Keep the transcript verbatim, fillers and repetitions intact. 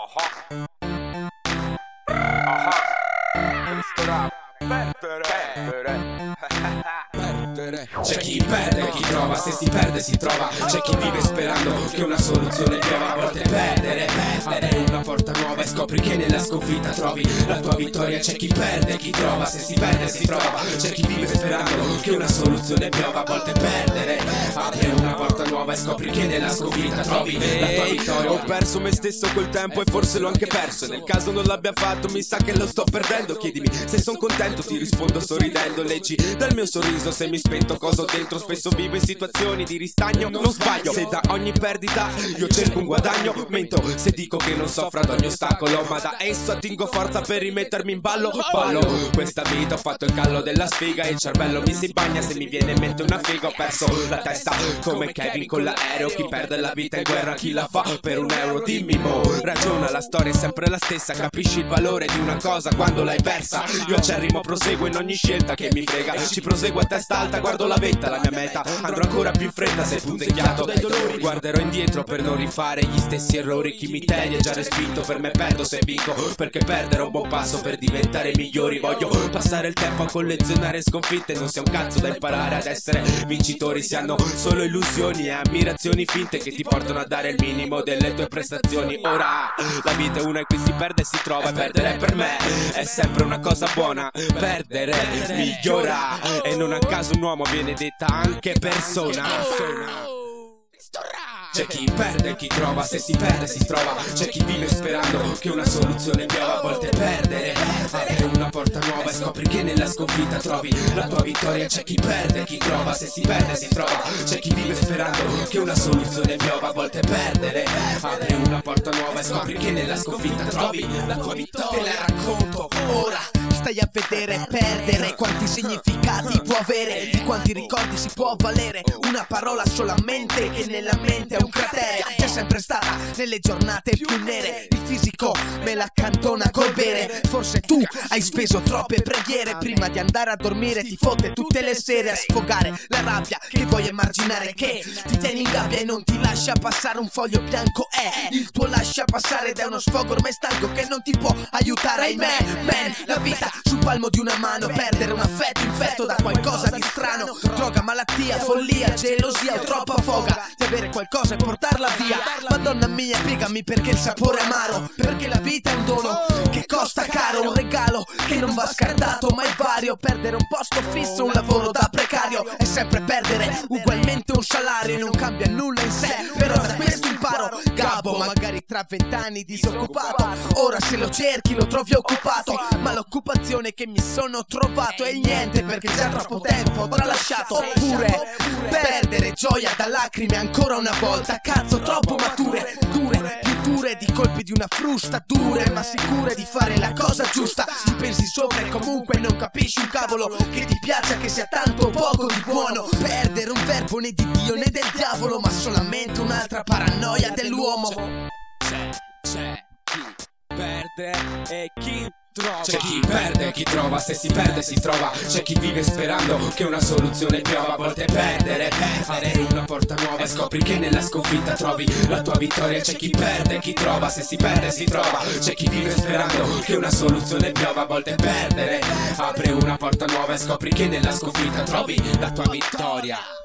Aha. Aha. Questo rap perdere, perdere. Perdere. C'è chi perde, chi trova, se si perde si trova. C'è chi vive sperando che una soluzione piova. A volte perdere, apri una porta nuova e scopri che nella sconfitta trovi la tua vittoria. C'è chi perde, chi trova, se si perde si trova. C'è chi vive sperando che una soluzione piova. A volte perdere, apri una porta nuova e scopri che nella sconfitta trovi la tua vittoria. Ho perso me stesso col tempo e forse l'ho anche perso. E nel caso non l'abbia fatto mi sa che lo sto perdendo. Chiedimi se son contento, ti rispondo sorridendo. Leggi dal mio sorriso se mi spento cosa ho dentro. Spesso vivo in situazioni di ristagno, non sbaglio. Se da ogni perdita io cerco un guadagno, mento se dico che non soffro ad ogni ostacolo, ma da esso attingo forza per rimettermi in ballo. Ballo questa vita, ho fatto il callo della sfiga e il cervello mi si bagna se mi viene in mente una figa. Ho perso la testa come Kevin con l'aereo. Chi perde la vita in guerra, chi la fa per un euro? Dimmi mo, ragiona, la storia è sempre la stessa. Capisci il valore di una cosa quando l'hai persa. Io acerrimo proseguo in ogni scelta che mi frega. Ci proseguo a testa alta, guardo la vetta, la mia meta. Andrò ancora più in fretta se punzecchiato dai dolori. Guarderò indietro per non rifare gli stessi errori. Chi mi tedia è già respinto, per me perdo se vinco, perché perdere è un buon passo per diventare migliori. Voglio passare il tempo a collezionare sconfitte. Non sia un cazzo da imparare ad essere vincitori. Si hanno solo illusioni e ammirazioni finte che ti portano a dare il minimo delle tue prestazioni. Ora la vita è una e qui si perde e si trova. E perdere per me è sempre una cosa buona. Perdere migliora e non a caso un uomo viene detta anche persona. C'è chi perde, chi trova, se si perde si trova. C'è chi vive sperando che una soluzione piova. A volte perdere, apri una porta nuova e scopri che nella sconfitta trovi la tua vittoria. C'è chi perde, chi trova, se si perde si trova. C'è chi vive sperando che una soluzione piova. A volte perdere, apri una porta nuova e scopri che nella sconfitta trovi la tua vittoria. Te la racconto ora, stai a vedere. Perdere quanti significati può avere, di quanti ricordi si può valere. Una parola solamente che nella mente è un cratere. C'è sempre stata nelle giornate più nere. Il fisico me la cantona col bere. Forse tu hai speso troppe preghiere prima di andare a dormire. Ti fotte tutte le sere a sfogare la rabbia che vuoi emarginare, che ti tieni in gabbia e non ti lascia passare. Un foglio bianco è il tuo lascia passare ed è uno sfogo ormai stanco che non ti può aiutare. Ahimè, man, la vita sul palmo di una mano. Perdere un affetto infetto da qualcosa di strano. Droga, malattia, follia, gelosia o troppa foga di avere qualcosa e portarla via. Madonna mia, spiegami perché il sapore è amaro. Perché la vita è un dono che costa caro, un regalo che non va scartato ma è vario. Perdere un posto fisso, un lavoro da precario è sempre perdere ugualmente un salario. E non cambia nulla in sé, però da questo imparo. Gabbo, magari tra vent'anni disoccupato. Ora se lo cerchi lo trovi occupato, ma l'occupazione che mi sono trovato è il niente, perché già troppo tempo ho tralasciato. Oppure perdere gioia da lacrime ancora una volta. Cazzo, troppo mature, dure, più dure di colpi di una frusta. Dure ma sicure di fare la cosa giusta. Ci pensi sopra e comunque non capisci un cavolo che ti piaccia, che sia tanto o poco di buono. Perdere un verbo né di Dio né del diavolo, ma solamente un'altra paranoia dell'uomo. C'è, c'è chi perde e chi trova. C'è chi perde, chi trova, se si perde si trova. C'è chi vive sperando che una soluzione piova. A volte perdere, apri una porta nuova e scopri che nella sconfitta trovi la tua vittoria. C'è chi perde, chi trova, se si perde si trova. C'è chi vive sperando che una soluzione piova. A volte perdere, apri una porta nuova e scopri che nella sconfitta trovi la tua vittoria.